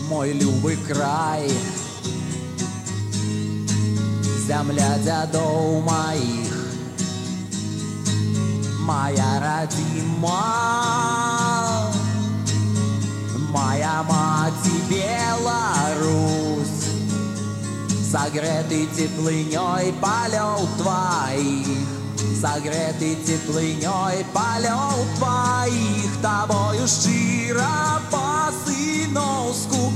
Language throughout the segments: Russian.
мой любий край, земля дядов моих, моя родима, моя мать и Беларусь, согретый теплыней полет твоих, согретый теплыней полет твоих, тобою щиро по-синовську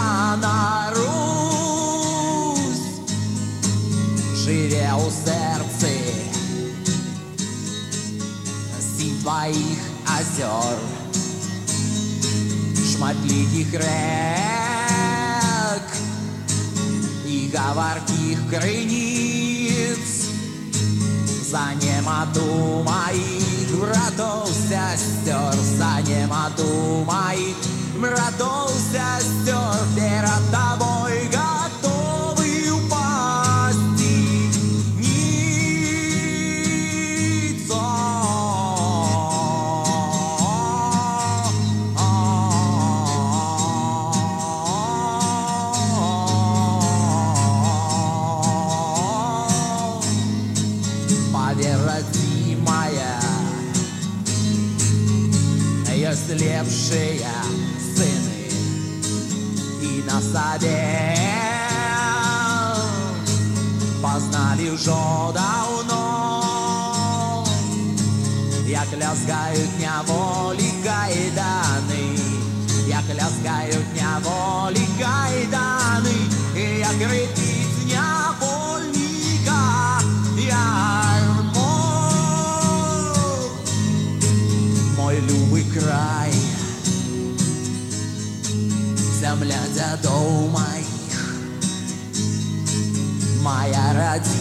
ганарусь. Живе у серці сінь твоїх озер, шматликих рек и говорких крыниц, за немоту моих братов сестер, за немоту моих братов сестер, перед тобой готовы упасть ниц. Родимая, слепшие сыны и на саде познали уже давно, як ляскают неволи кайданы, як ляскают неволи кайданы, як крепить невольника ярмо. Мой любий край, земля дядов моих, моя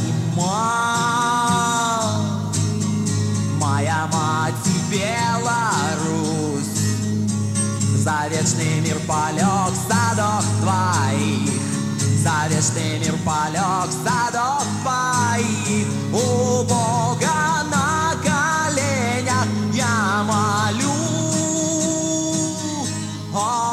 родима, моя мать и Беларусь, за вечный мир полег в садах твоих, за вечный мир полег в садах твоих, у Бога на коленях я молю.